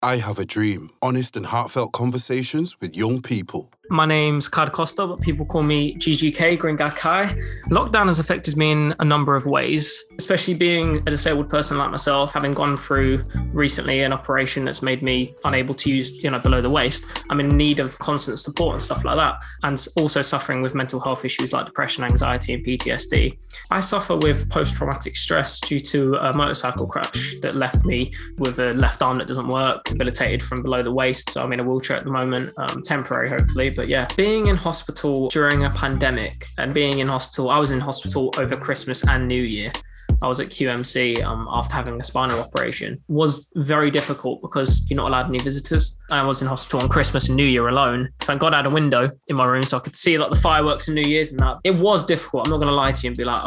I Have a Dream. Honest and heartfelt conversations with young people. My name's Kad Costa, but people call me GGK, Green Guy Kai. Lockdown has affected me in a number of ways, especially being a disabled person like myself, having gone through recently an operation that's made me unable to use, below the waist. I'm in need of constant support and stuff like that. And also suffering with mental health issues like depression, anxiety, and PTSD. I suffer with post-traumatic stress due to a motorcycle crash that left me with a left arm that doesn't work, debilitated from below the waist. So I'm in a wheelchair at the moment, temporary hopefully. But yeah, being in hospital during a pandemic and being in hospital, I was in hospital over Christmas and New Year. I was at QMC after having a spinal operation. Was very difficult because you're not allowed any visitors. I was in hospital on Christmas and New Year alone. Thank God I had a window in my room so I could see like the fireworks and New Year's and that. It was difficult. I'm not going to lie to you and be like,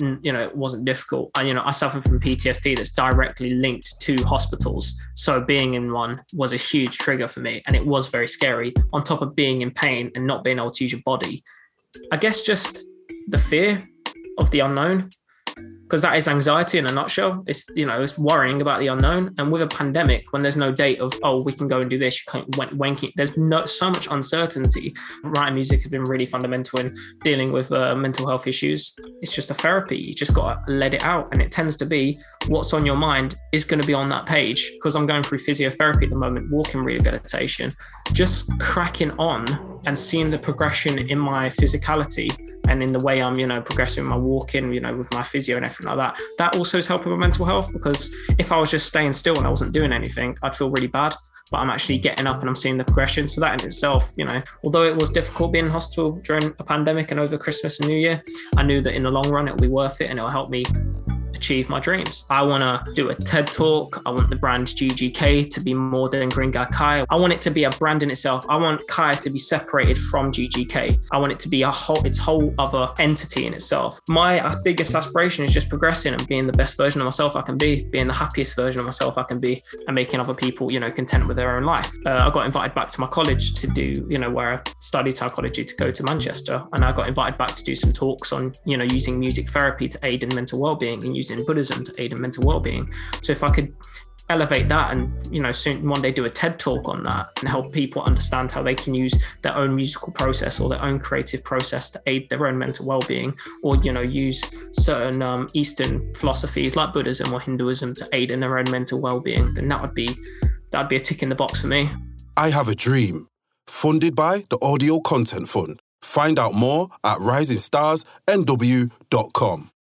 it wasn't difficult. And, I suffer from PTSD that's directly linked to hospitals. So being in one was a huge trigger for me. And it was very scary on top of being in pain and not being able to use your body. I guess just the fear of the unknown. Because that is anxiety in a nutshell. It's worrying about the unknown. And with a pandemic, when there's no date of, we can go and do this, you can't there's so much uncertainty. Writing music has been really fundamental in dealing with mental health issues. It's just a therapy. You just got to let it out. And it tends to be what's on your mind is going to be on that page. Because I'm going through physiotherapy at the moment, walking rehabilitation, just cracking on and seeing the progression in my physicality and in the way I'm, progressing my walking, with my physio and everything like that. That also is helping with mental health, because if I was just staying still and I wasn't doing anything, I'd feel really bad. But I'm actually getting up and I'm seeing the progression. So that in itself, although it was difficult being in hospital during a pandemic and over Christmas and New Year, I knew that in the long run, it'll be worth it and it'll help me achieve my dreams. I want to do a TED talk. I want the brand GGK to be more than Green Guy Kai. I want it to be a brand in itself. I want Kai to be separated from GGK. I want it to be its whole other entity in itself. My biggest aspiration is just progressing and being the best version of myself I can be, being the happiest version of myself I can be, and making other people, content with their own life. I got invited back to my college to do, where I studied psychology, to go to Manchester. And I got invited back to do some talks on, using music therapy to aid in mental well-being and using Buddhism to aid in mental well-being. So if I could elevate that and, soon one day do a TED talk on that and help people understand how they can use their own musical process or their own creative process to aid their own mental well-being, or, use certain Eastern philosophies like Buddhism or Hinduism to aid in their own mental well-being, then that'd be a tick in the box for me. I Have a Dream. Funded by the Audio Content Fund. Find out more at risingstarsnw.com.